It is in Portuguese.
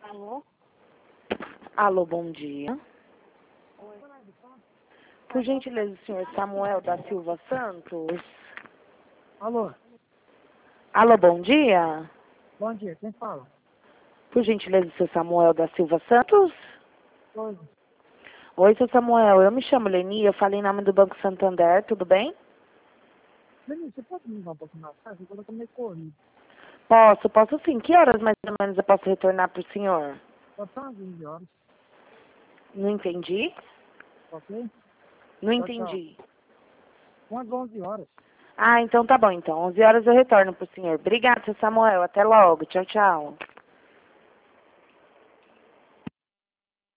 Alô? Alô, bom dia. Oi. Por gentileza, o senhor Samuel da Silva Santos? Alô? Alô, bom dia. Bom dia, quem fala? Por gentileza, o senhor Samuel da Silva Santos? Oi. Oi, seu Samuel, eu me chamo Leni, eu falei em nome do Banco Santander, tudo bem? Menino, você pode me ligar um pouquinho mais tarde? Eu tô meio corrido. Posso sim. Que horas mais ou menos eu posso retornar para o senhor? Pode ser umas 15 horas, Não entendi? ok? Não Tchau, tchau. entendi. Umas 11 horas. Ah, então tá bom, então. 11 horas eu retorno para o senhor. Obrigada, seu Samuel. Até logo. Tchau, tchau.